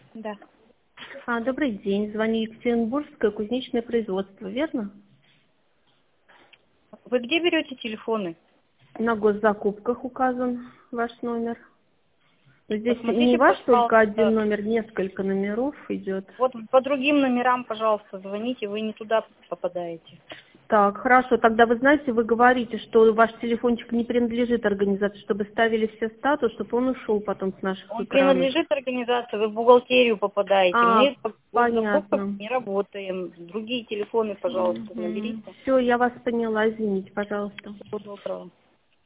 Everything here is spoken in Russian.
Да. Добрый день. Звоню Екатеринбургское кузнечное производство, верно? Вы где берете телефоны? На госзакупках указан ваш номер. Здесь не Посмотрите, ваш только один пожалуйста, номер, несколько номеров идет. вот по другим номерам, пожалуйста, звоните, вы не туда попадаете. Так, хорошо. Тогда вы знаете, вы говорите, что ваш телефончик не принадлежит организации, чтобы ставили все статус, чтобы он ушел потом с наших Он экранов. принадлежит организации, вы в бухгалтерию попадаете. Мы по госзакупкам Понятно. не работаем. Другие телефоны, пожалуйста, наберите. Все, я вас поняла. Извините, пожалуйста. Всего доброго.